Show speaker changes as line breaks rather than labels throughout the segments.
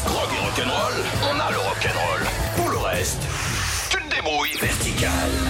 Rock et rock'n'roll, on a le rock'n'roll. Pour le reste, tu te débrouilles. Vertical.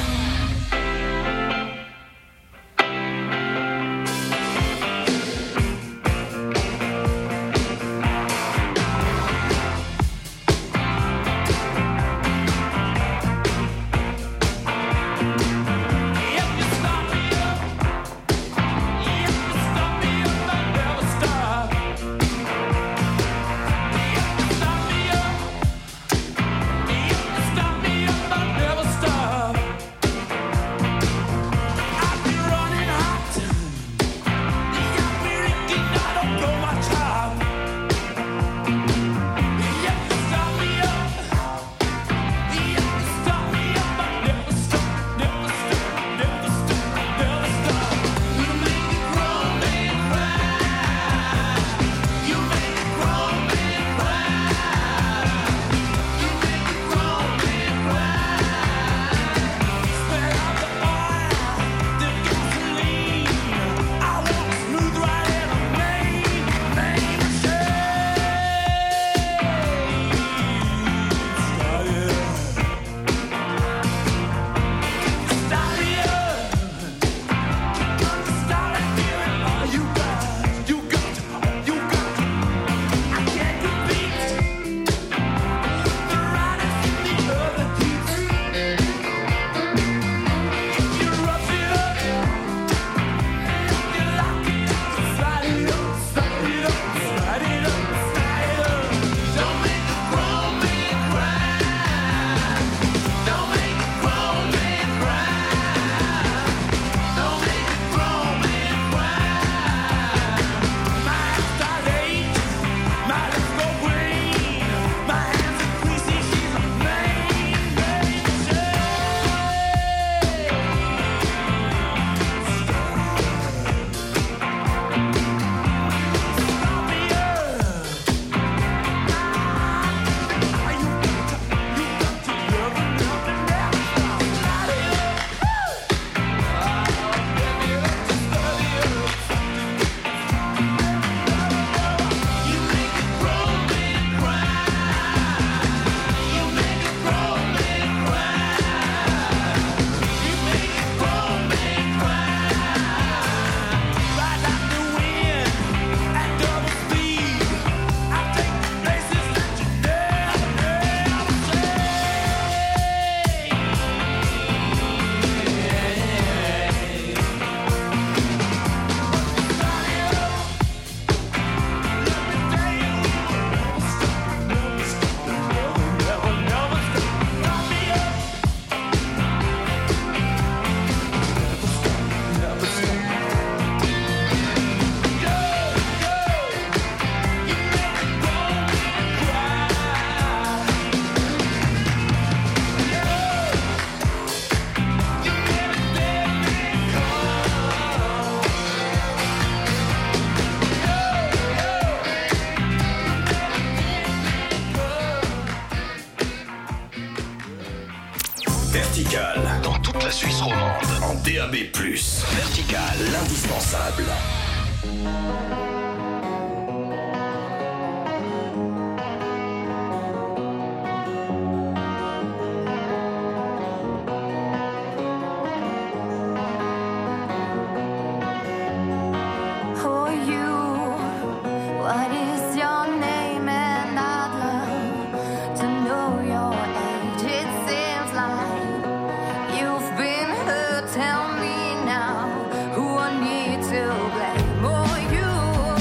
Vertical, dans toute la Suisse romande, en DAB+. Vertical, l'indispensable.
Tell me now who I need to blame. Oh, you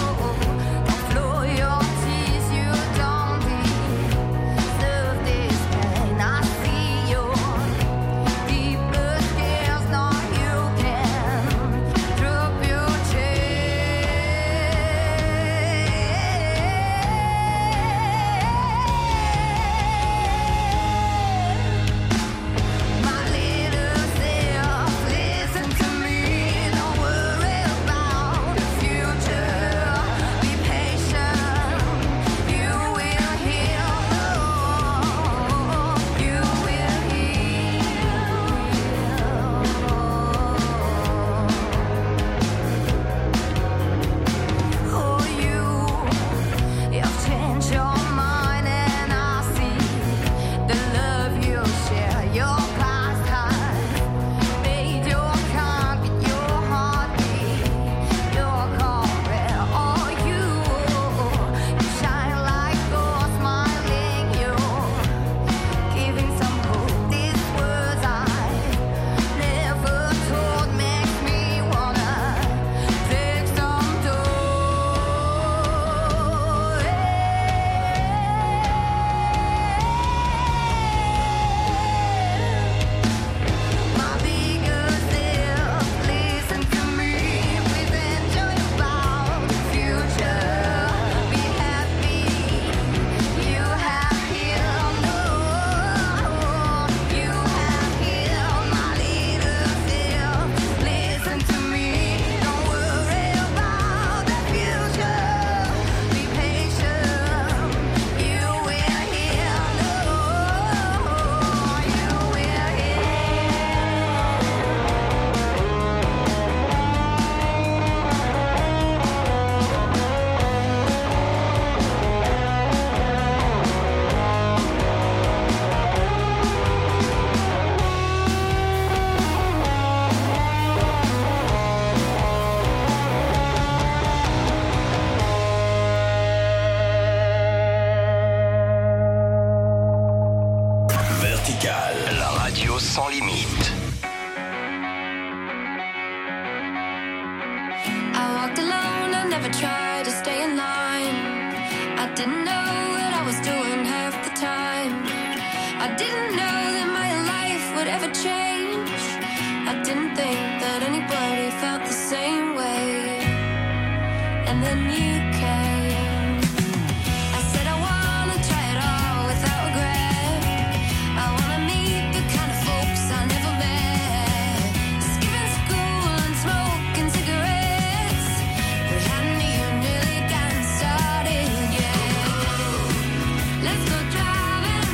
didn't think that anybody felt the same way. And then you came. I said I wanna try it all without regret. I wanna meet the kind of folks I never met. Skipping school and smoking cigarettes. We hadn't even really gotten started yet. Let's go driving,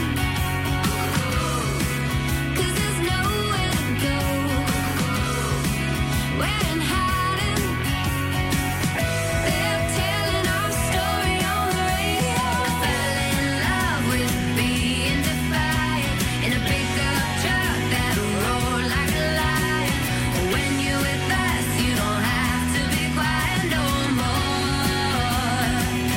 'cause there's nowhere to go. We're in hiding. They're telling our story on the radio. I fell in love with being defiant in a pickup truck that roared like a lion. When you're with us, you don't have to be quiet no more.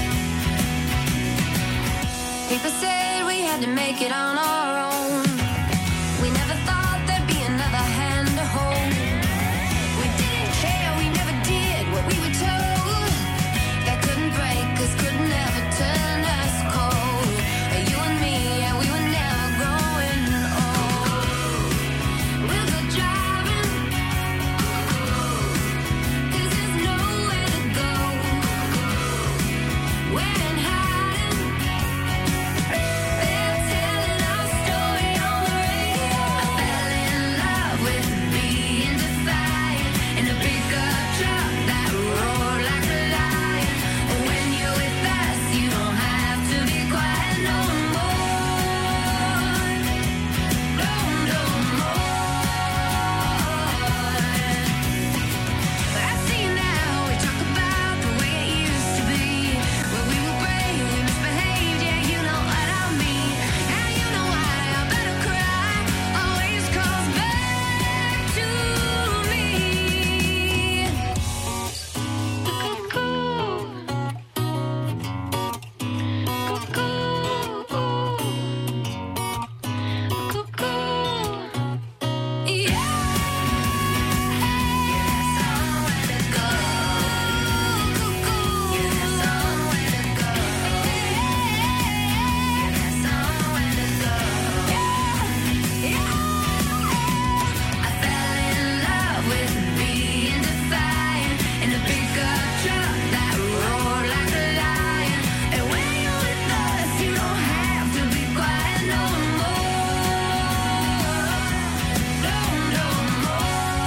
People said we had to make it on our own. We never thought there'd be another hand to hold. We didn't care, we never did what we were told. That couldn't break us, could never turn us cold. You and me, yeah, we were never growing old. We'll go driving, 'cause there's nowhere to go. We're in hiding. They're telling our story on the radio. I fell in love with being defiant in a pickup truck that roared like a lion. When you're with us, you don't have to be quiet no more. No more. I see now we talk about the way it used to be, where we were brave, we misbehaved, yeah, you know what I mean. And you know why I better cry, always calls back to me. I fell in love with being defiant in a pickup truck that roared like a lion. And when you're with us, you don't have to be quiet no more. No more.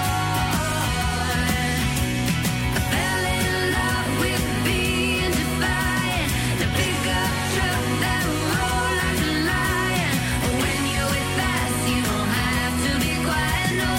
I fell in love with being defiant in a pickup truck that roared like a lion. When you're with us, you don't have to be quiet no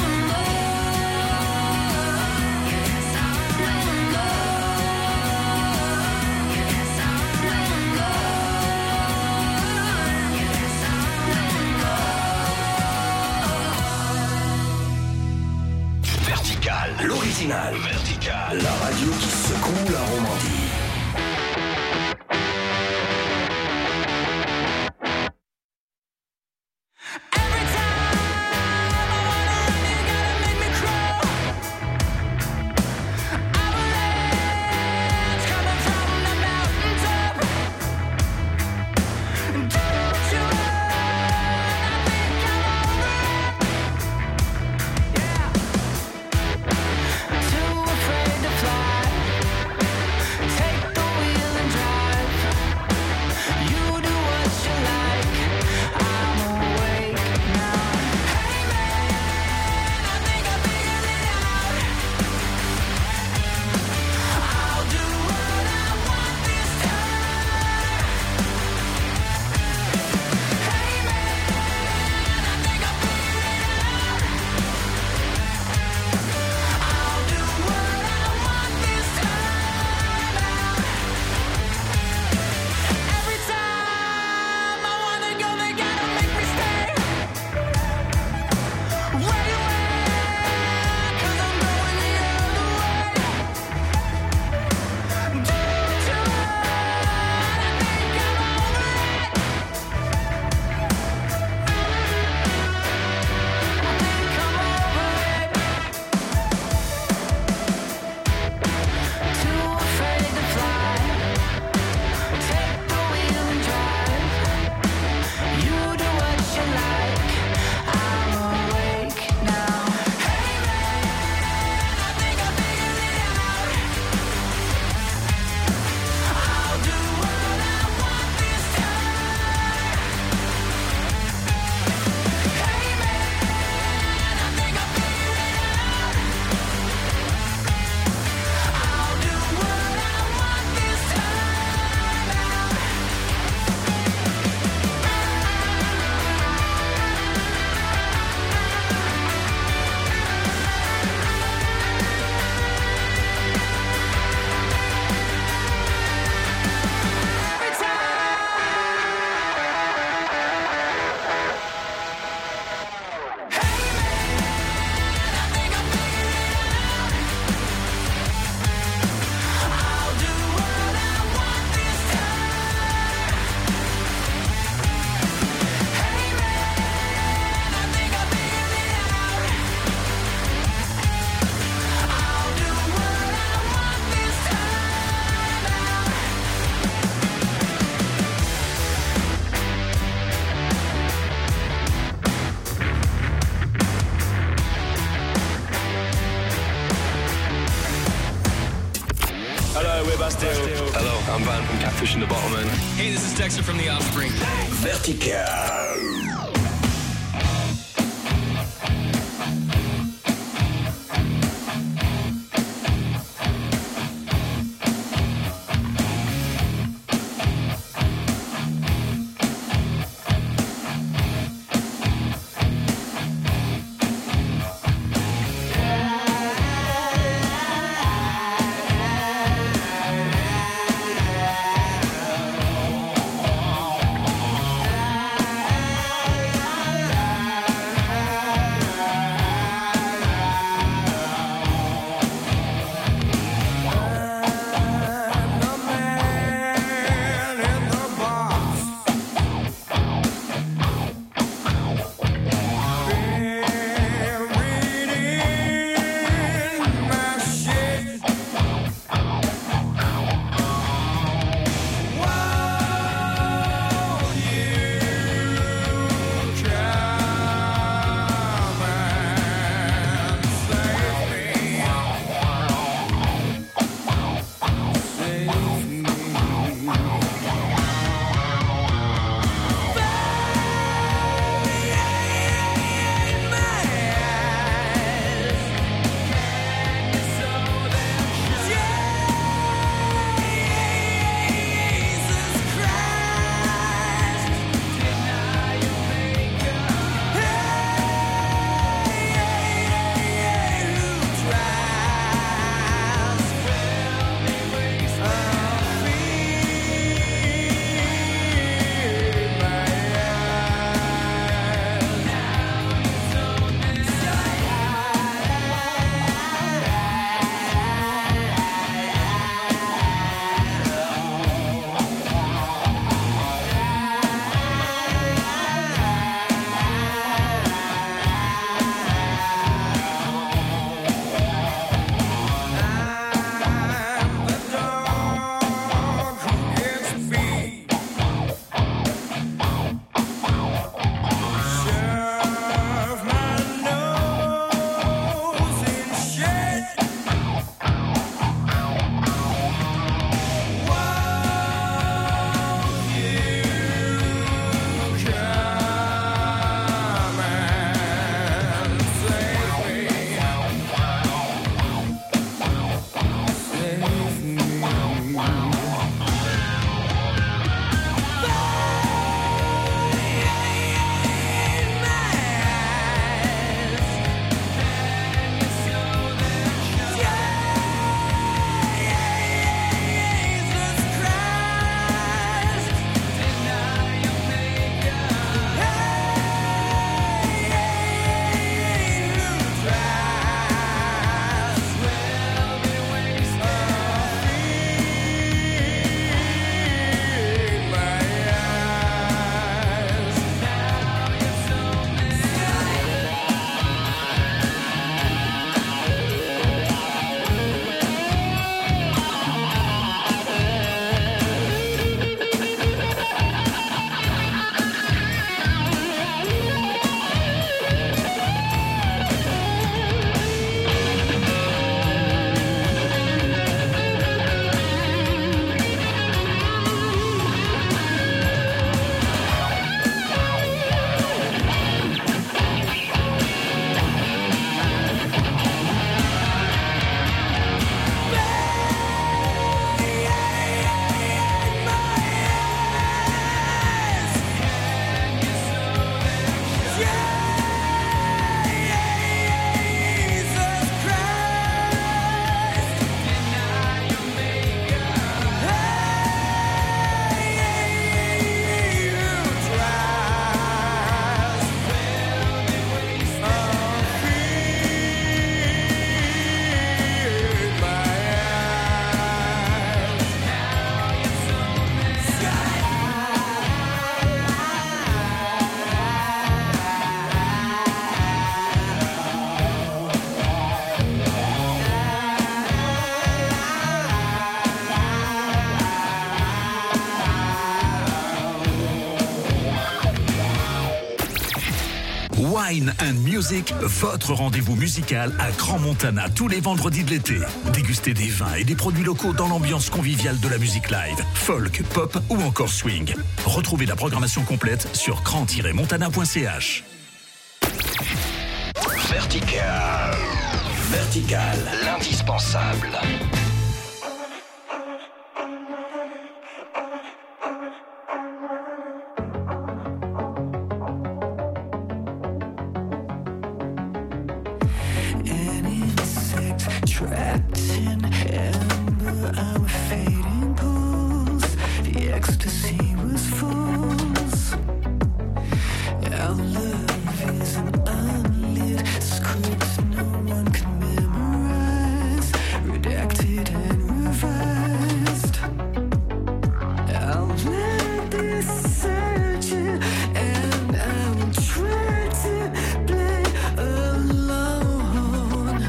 Vertical, l'original. Vertical, la radio qui secoue la Romandie.
Every time I wanna run, you gotta make me crawl. Avalanche coming from the mountaintop. Don't you run, I think I'm alright. Yeah. Too afraid to fly. Take
Hello, I'm Van from Catfish and the Bottlemen.
Hey, this is Dexter from The Offspring.
Vertical.
and Music, votre rendez-vous musical à Grand Montana tous les vendredis de l'été. Dégustez des vins et des produits locaux dans l'ambiance conviviale de la musique live, folk, pop ou encore swing. Retrouvez la programmation complète sur grand-montana.ch.
Vertical. Vertical, l'indispensable.
Trapped in amber, our fading pools. The ecstasy was false. Our love is an unlit script no one can memorize, redacted and revised. I'll let this searching, and I will try to play alone.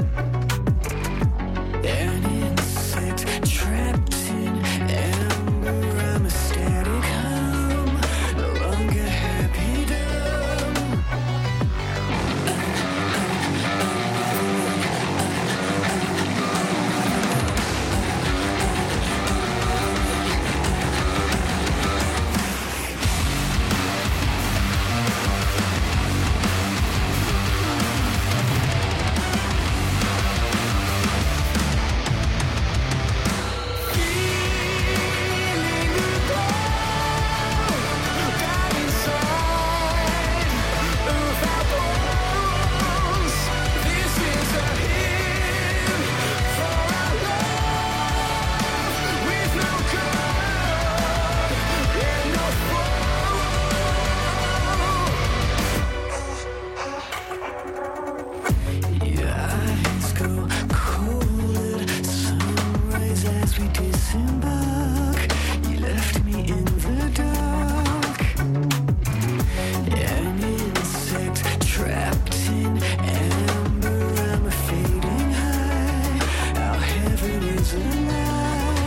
An insect trapped in amber, I'm a static hum, no longer happy dumb. Your eyes go cold at sunrise as we disembark. You left me in the dark. An insect trapped in amber, I'm a fading high. Our heaven is a lie.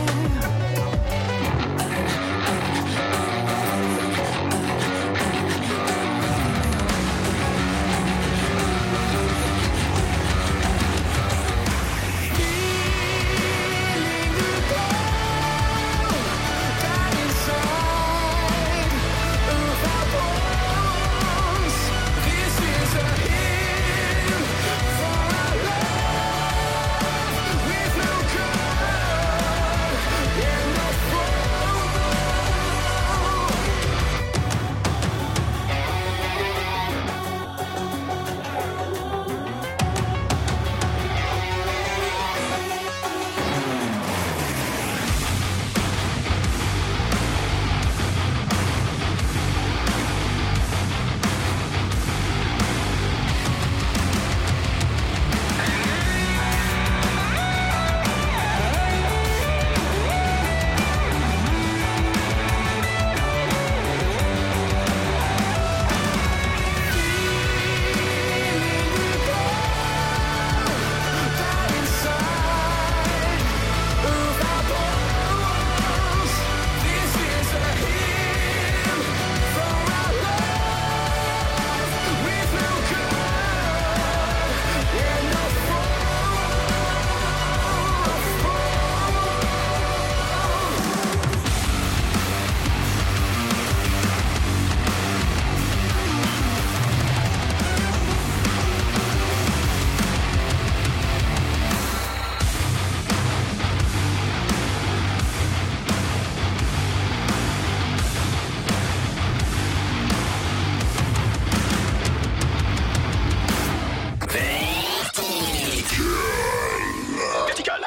Vertical.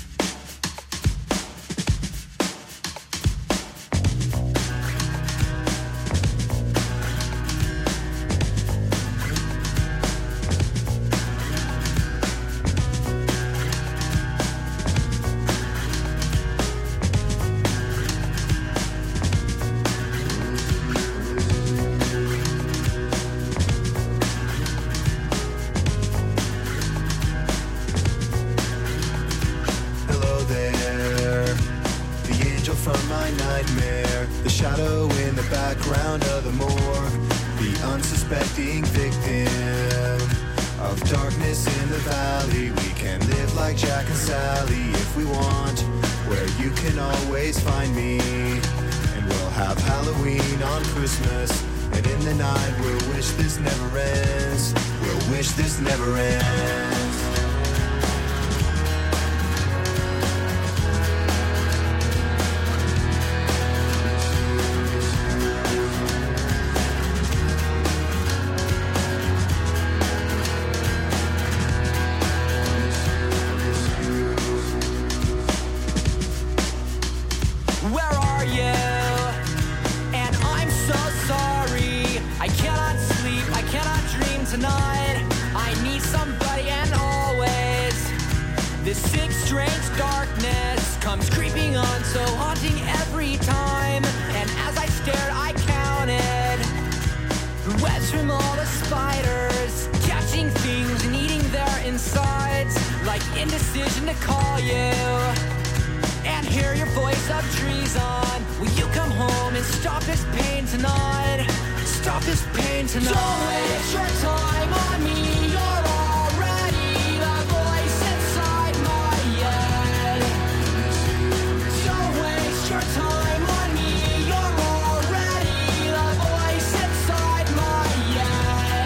From my nightmare, the shadow in the background of the morgue, the unsuspecting victim Christmas in the valley. We can live like Jack and Sally if we want, where you can always find me. And we'll have Halloween on Christmas, and in the night we'll wish this never ends. We'll wish this never ends.
Where are you? And I'm so sorry. I cannot sleep, I cannot dream tonight. I need somebody and always. This sick, strange darkness comes creeping on, so haunting every time. And as I stared, I counted the webs from all the spiders, catching things and eating their insides, like indecision to call you and hear your voice of treason. Will you come home and stop this pain tonight? Stop this pain tonight. Don't waste your time on me. You're already the voice inside my head. Don't waste your time on me. You're already the voice inside my head.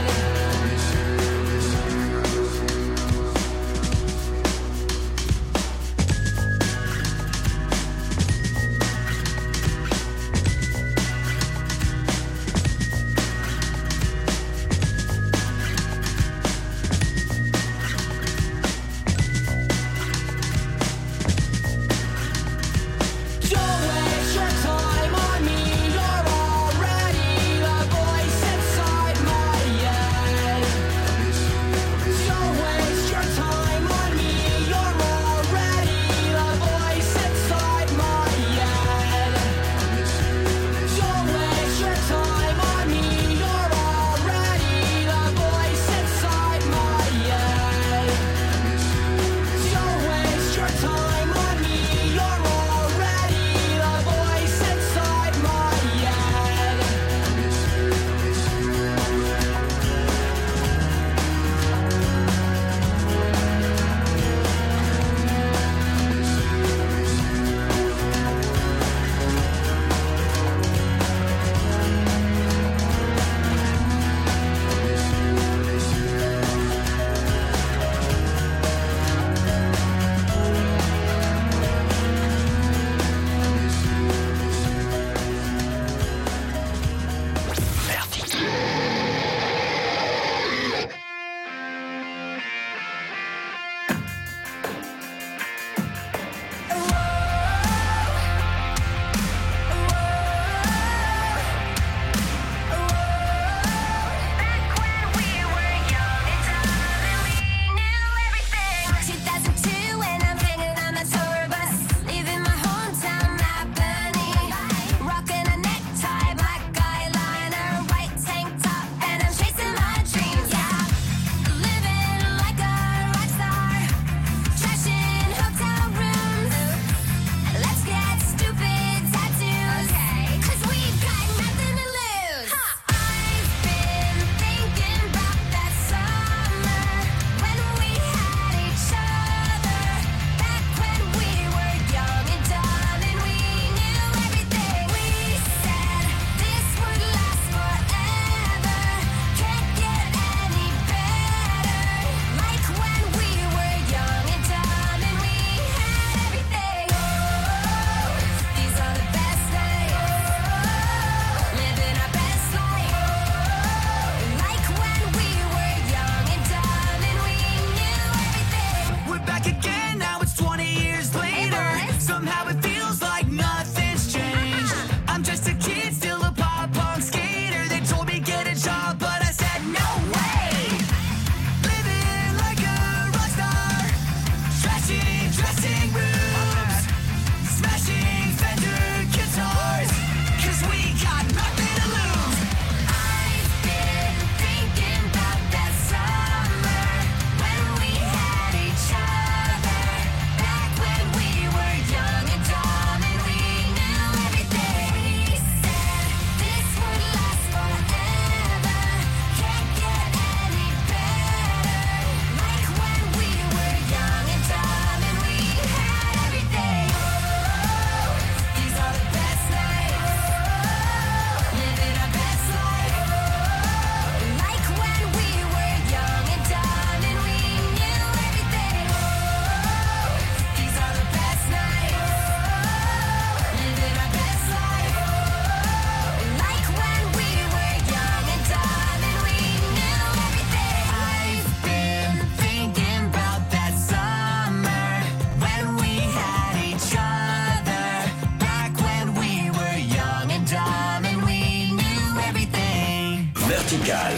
Vertical.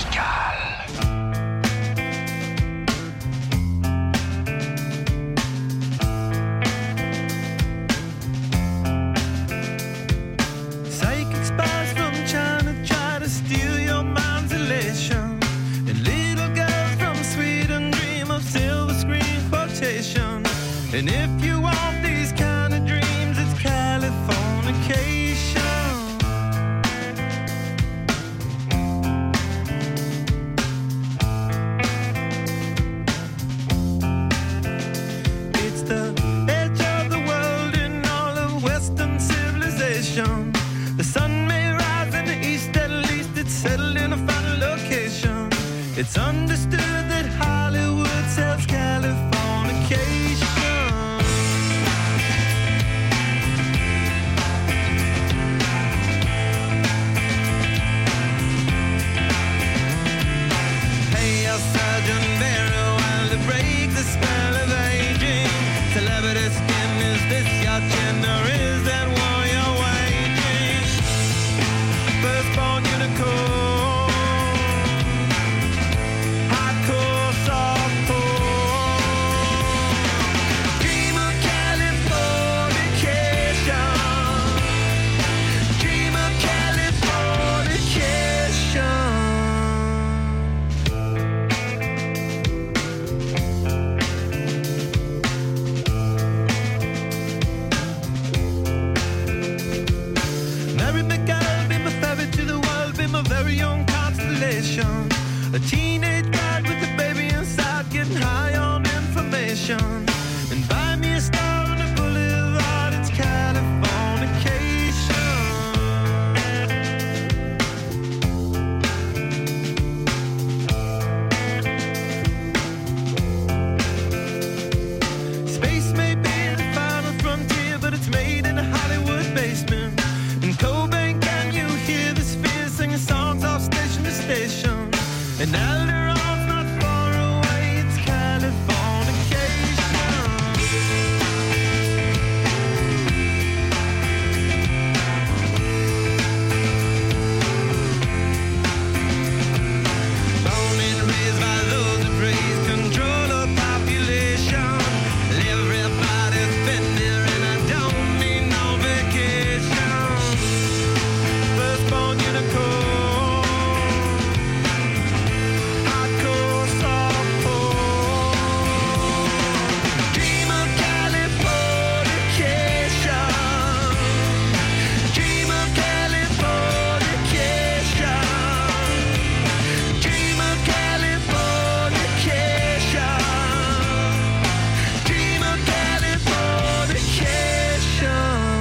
Psychic spies from China try to steal your mind's elation. And little girls from Sweden dream of silver screen quotation. And if you want these kind of dreams, it's Californication. It's the edge of the world in all of Western civilization. The sun may rise in the east, at least it's settled in a final location. It's understood that Hollywood sells Californication. Hey, your surgeon very well to break the spell of aging. Celebrity skin, is this your chin or is that war you're waging? Firstborn unicorn, hardcore, softcore. Dream of Californication. Dream of Californication. Mary McGill, be my ferry to the world, be my very own constellation. A teenage bride with a baby inside, getting high on information. And buy me a star on the boulevard, it's Californication. Space may be the final frontier, but it's made in a Hollywood basement. In Cobain, can you hear the spheres singing songs off station to station? And Alderon's not far away, it's Californication. Born and raised by those that praise control of population. Everybody's been there and I don't need no vacation. Firstborn unicorn, hardcore, softcore. Dream of Californication. Dream of Californication. Dream of Californication. Dream of Californication.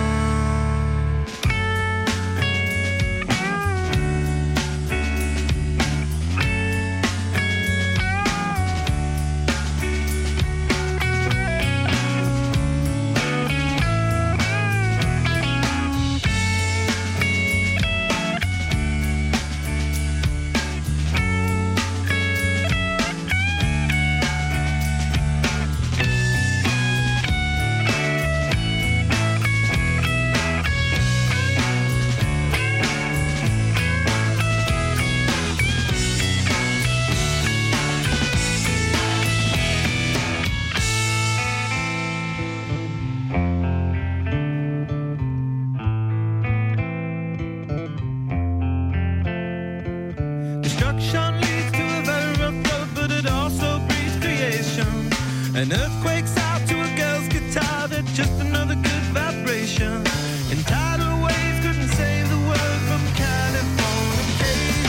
Destruction leads to a very rough road, but it also breeds creation. An earthquake's out to a girl's guitar, that's just another good vibration. And tidal waves couldn't save the world from Californication.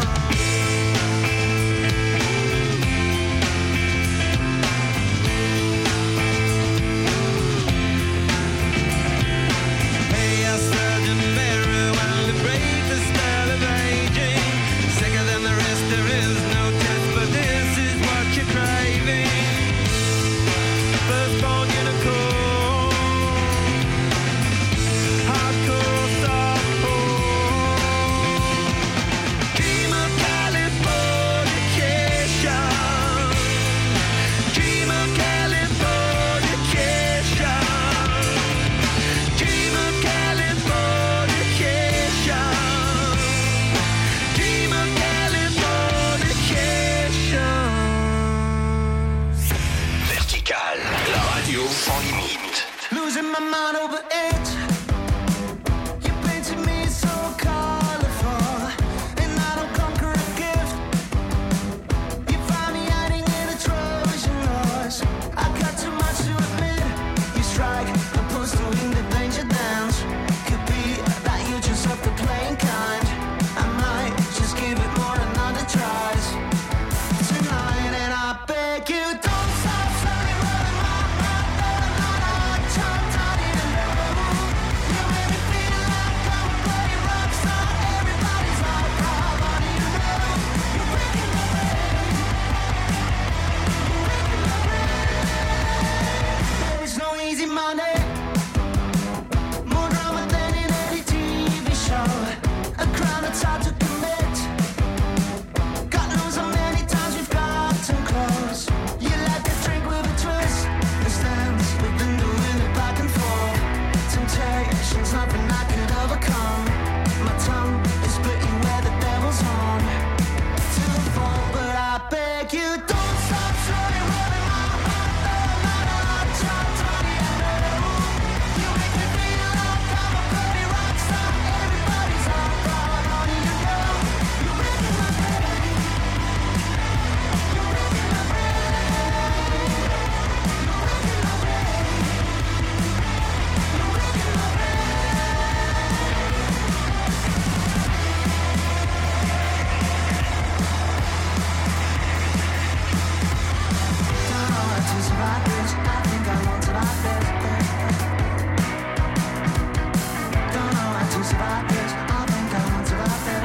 Hey, your surgeon very well to break the spell of aging. Sicker than the rest, there is no test, but this is what you're craving.
my mind over it. You painted me so colorful, and I don't conquer a gift. You find me hiding in a Trojan horse. I got too much to admit. You strike opposed to win the danger dance. Could be that you just have to playing kind. I might just give it more another tries tonight, and I beg you don't stop slowly rolling my heart. I'm not trying to you make me feel like I'm a bloody rock star. Everybody's like, how do you know? You're breaking my brain. There's no easy money. More drama than in any TV show. A crime that's hard to commit. God knows how many times we've gotten close. You like a drink with a twist. This dance, we've been doing it back and forth. Temptation's nothing I could overcome. My tongue is splitting where the devil's on. To the fall, but I beg you don't stop slowly rolling my heart. I'm not trying to you make me feel like I'm a bloody rock star. Everybody's all proud on you know. You're breaking my brain. You're breaking my brain. You're breaking my brain. You're breaking my brain. Don't know how to survive this. I think I want to like this. Don't know how to survive this. I think I want to like this.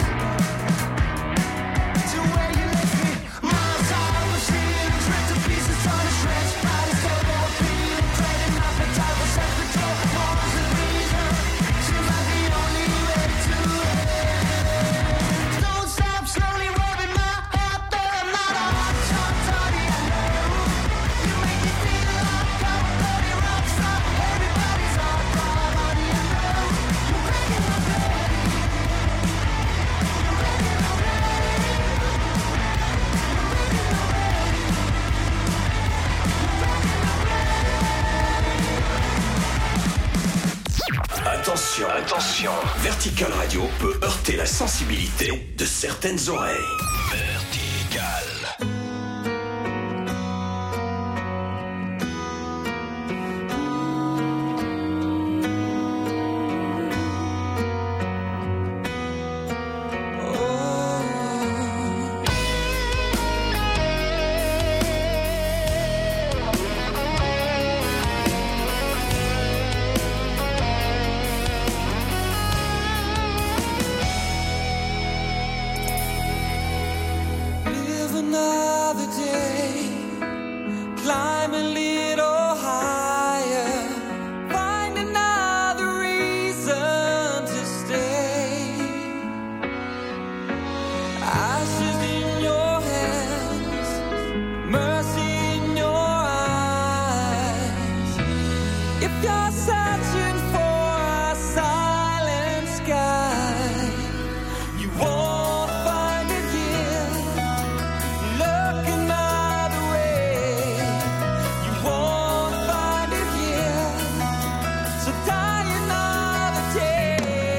To where you left me, miles out of ceilings, ripped to pieces, torn to shreds. Bodies cold, all feeling, trading appetite for self-control. Wars and reason seems like the only way to end. Don't stop slowly rubbing my heart, though I'm not a hot shot, toddy, I know. You make me feel like I'm a bloody rock star. Everybody's all proud on you know. You're breaking my brain. You're breaking my brain. You're breaking my brain.
Attention, attention, Vertical Radio peut heurter la sensibilité de certaines oreilles. Vertical.
Live another day, climb a little higher, find another reason to stay. Ashes in your hands, mercy in your eyes. If you're searching for a silent sky, you won't find it here. Look another way, you won't find it here. So die another day.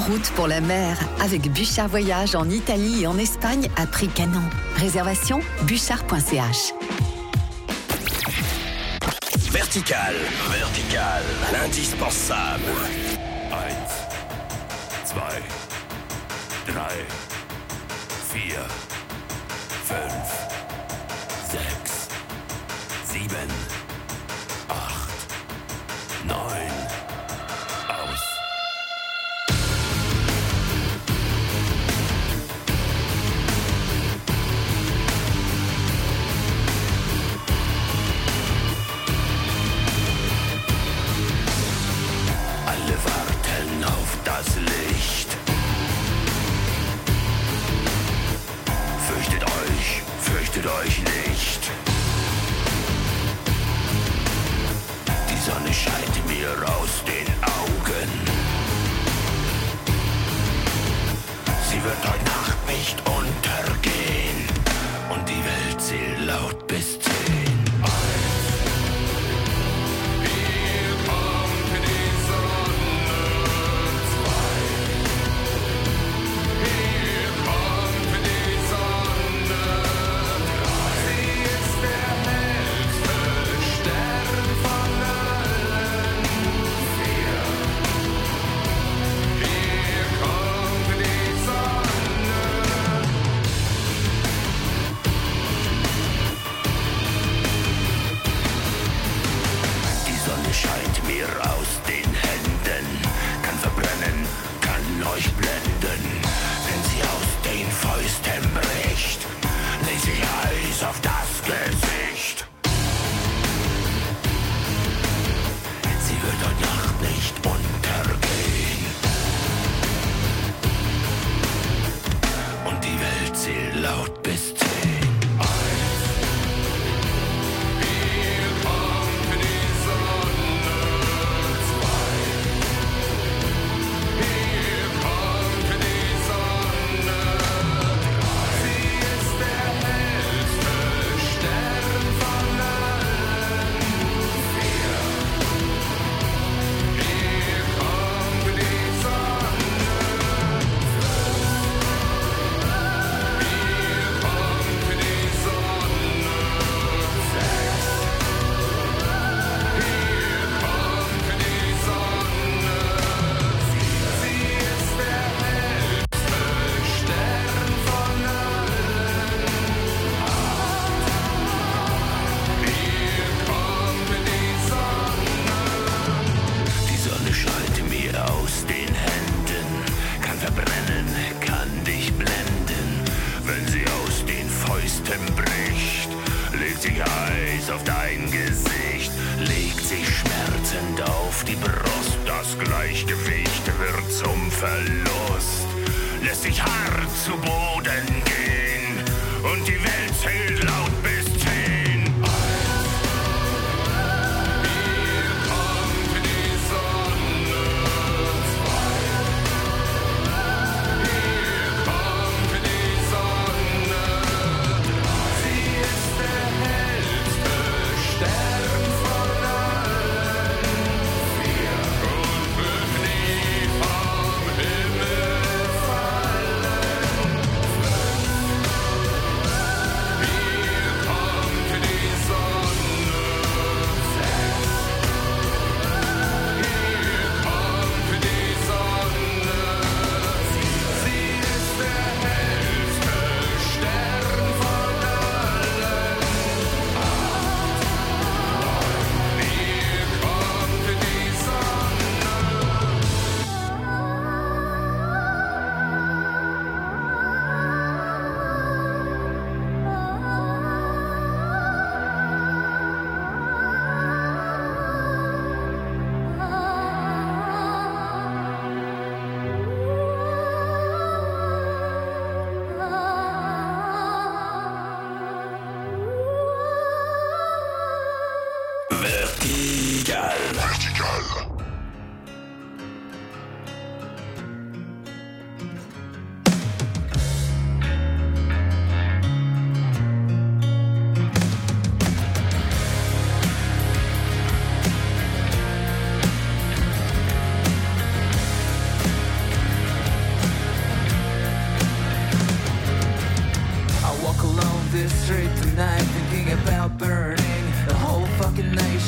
route pour la mer avec Bouchard Voyage en Italie et en Espagne à prix canon. Réservation bouchard.ch.
Vertical, l'indispensable.
1, 2, 3, 4, 5, 6, 7, 8, 9, aus.
Alle warten auf das Licht. Fürchtet euch nicht. Die Sonne scheint mir aus den Augen. Sie wird heute Nacht nicht untergehen. Und die Welt zählt laut bis 10. Scheint mir aus den Händen, kann verbrennen, kann euch blenden. Wenn sie aus den Fäusten bricht, lese ich Eis auf das Gesicht. Sie wird heute Nacht nicht untergehen. Und die Welt zählt laut bis 10. Auf dein Gesicht legt sich schmerzend auf die Brust. Das Gleichgewicht wird zum Verlust. Lässt sich hart zu Boden gehen und die Welt zählt laut bis 10.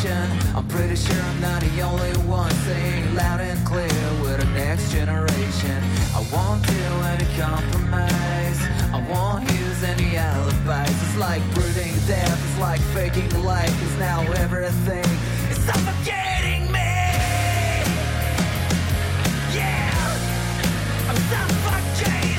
nation. I'm pretty sure I'm not the only one saying loud and clear with the next generation. I won't do any compromise, I won't use any alibis. It's like brooding death, it's like faking life, 'cause now everything is suffocating me. Yeah, I'm suffocating.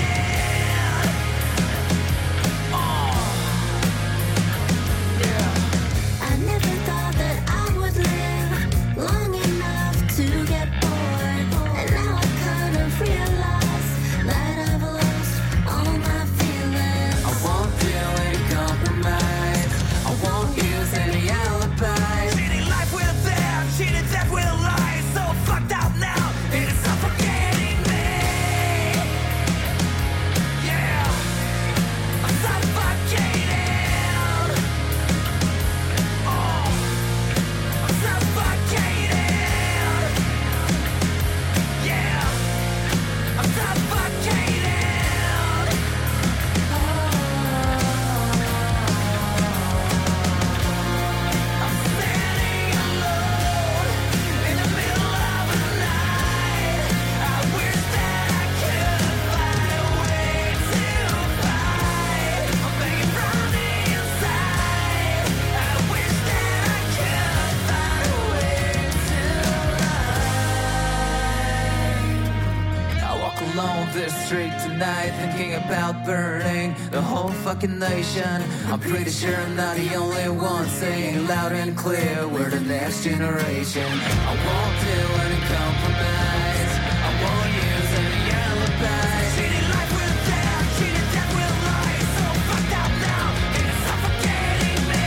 This street tonight, thinking about burning the whole fucking nation. I'm pretty sure I'm not the only one saying loud and clear we're the next generation. I won't do any compromise, I won't use any alibis. Cheating life with death, cheating death with lies. So fucked up now, it's suffocating me.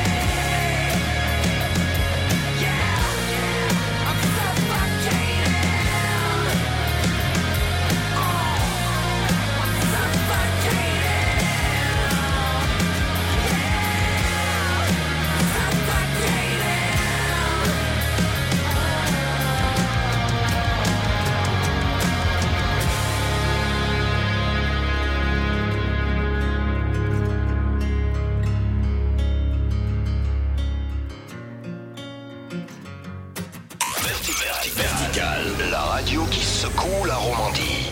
Yeah, I'm suffocating.
Vertical, la radio qui secoue la Romandie.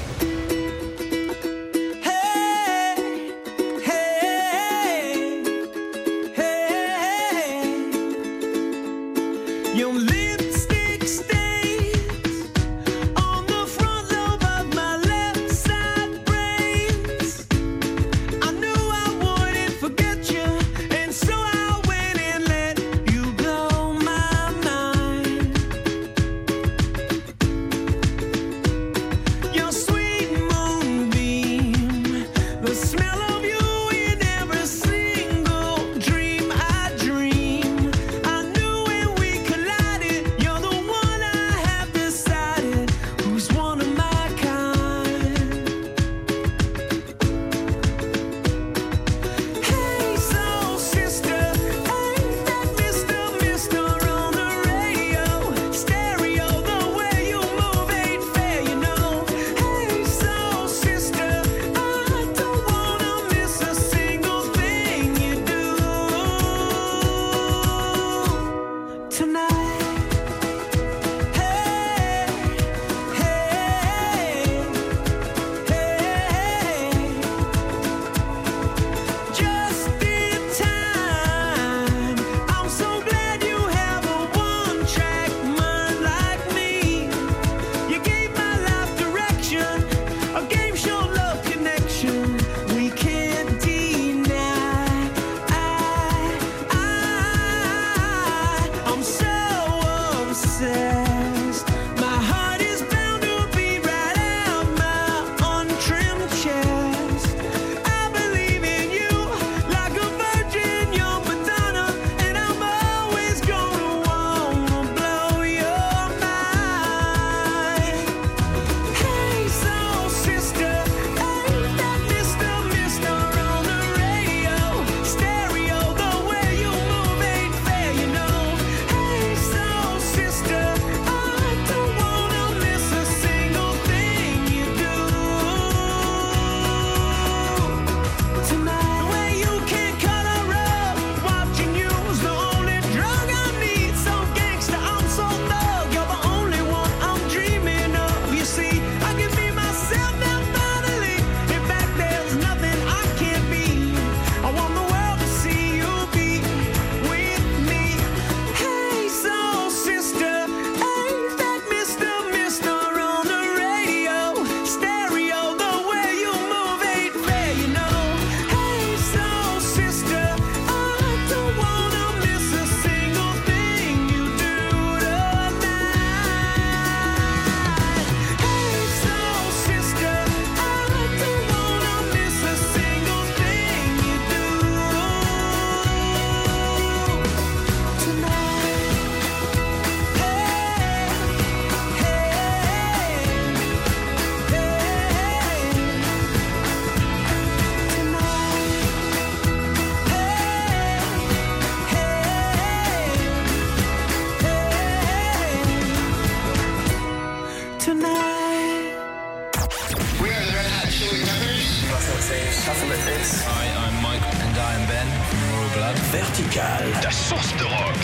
tonight.
We are the Red Hot Chili Peppers.
Hi, I'm Mike. And I'm Ben from Royal Blood.
Vertical.
La source de rock.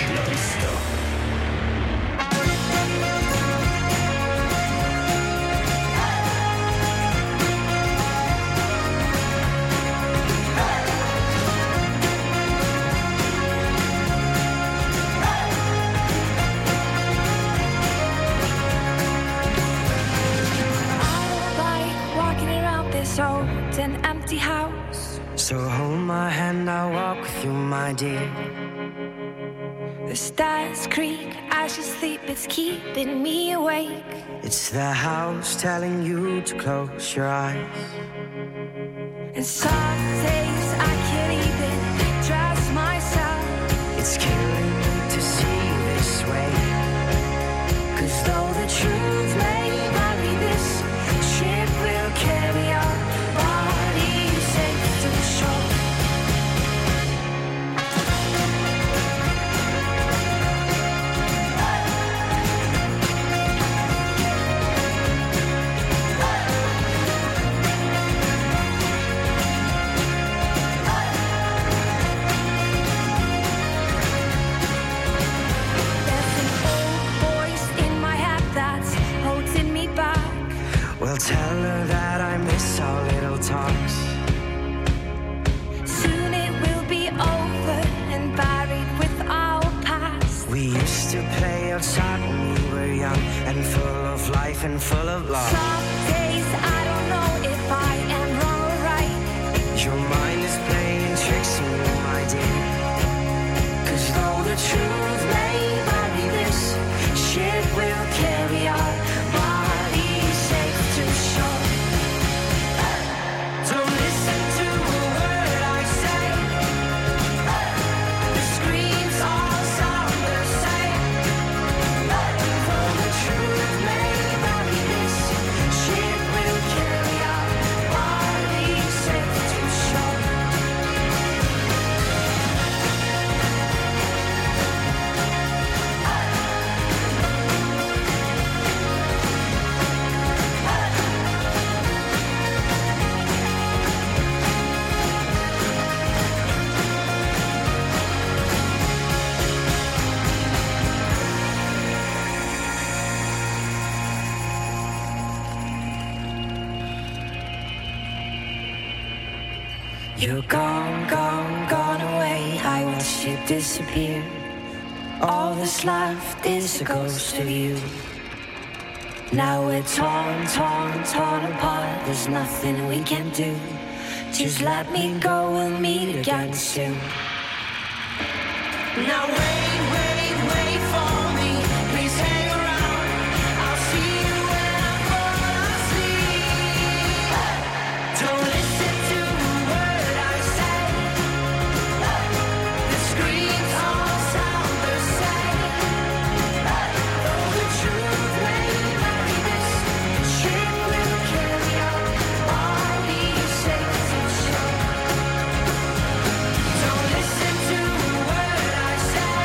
Old and empty house.
So hold my hand, I'll walk with you, my dear.
The stars creak as you sleep, it's keeping me awake.
It's the house telling you to close your eyes.
And some days I can't even trust myself.
It's killing me to see you this way. 'Cause though the truth may vary, this ship will carry our bodies safe to shore. Well, tell her that I miss our little talks.
Soon it will be over and buried with our past.
We used to play outside when we were young and full of life and full of love.
Some days I don't know if I am wrong or right.
Your mind is playing tricks on you, my dear. 'Cause though the truth may vary, this ship will carry our bodies safe to shore. Don't listen to a word I say. The screams all sound the same. Though the truth may vary, this ship will carry our bodies safe to shore. You're gone, gone, gone away. I watched you disappear. All that's left is a ghost of you. Now we're torn, torn, torn apart. There's nothing we can do. Just let me go, we'll meet again soon. Now wait, wait, wait for me. Please hang around. I'll see you when I fall asleep. Don't listen to a word I say. The screams all sound the same. Though the truth may vary, this ship will carry our bodies safe to shore. Don't listen to a word I say.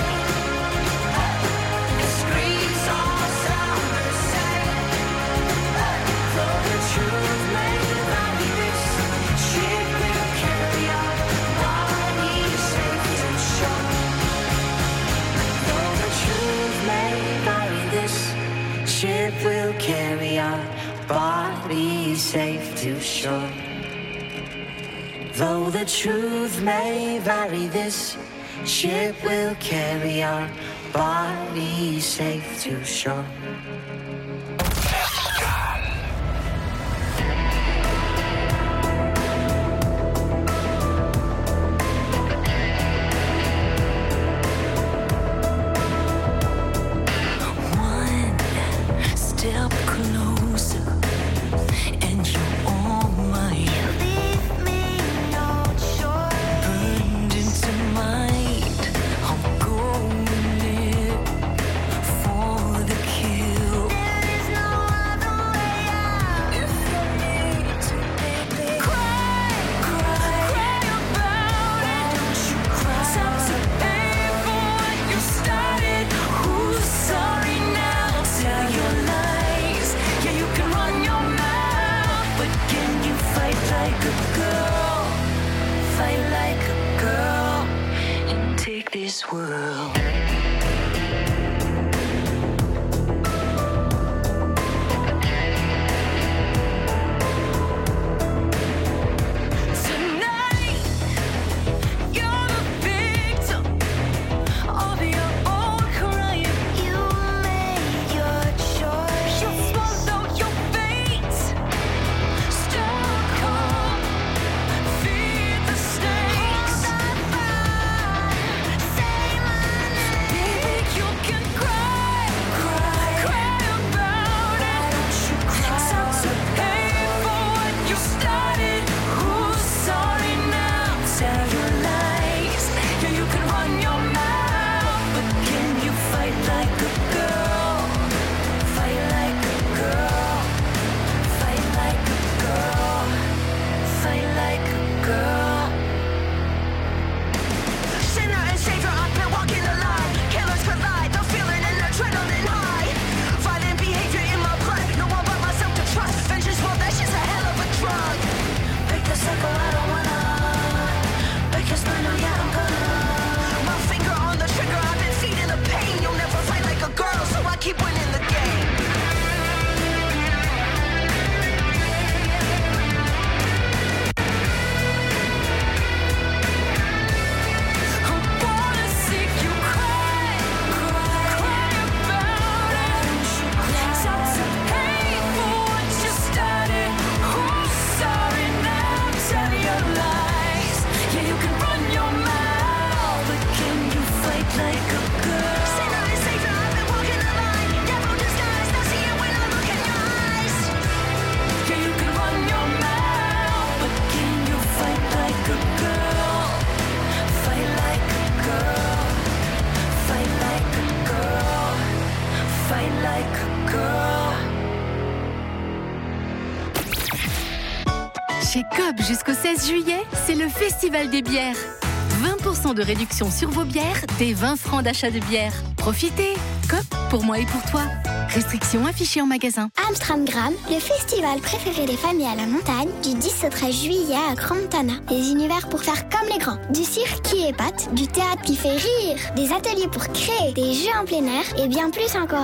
The screams all sound the same. Though the truth may vary, this ship will carry our bodies safe to shore. Though the truth may vary, this ship will carry our bodies safe to shore. Though the truth may vary, this ship will carry our bodies safe to shore.
One step closer, and you're on my leave me no choice. Burned into mind, I'm going in for the kill. There is no
world.
Chez Coop, jusqu'au 16 juillet, c'est le festival des bières. 20% de réduction sur vos bières, dès 20 francs d'achat de bière. Profitez. Coop, pour moi et pour toi. Restrictions affichées en magasin.
Amstramgram, le festival préféré des familles à la montagne, du 10 au 13 juillet à Crans-Montana. Des univers pour faire comme les grands. Du cirque qui épate, du théâtre qui fait rire, des ateliers pour créer, des jeux en plein air et bien plus encore.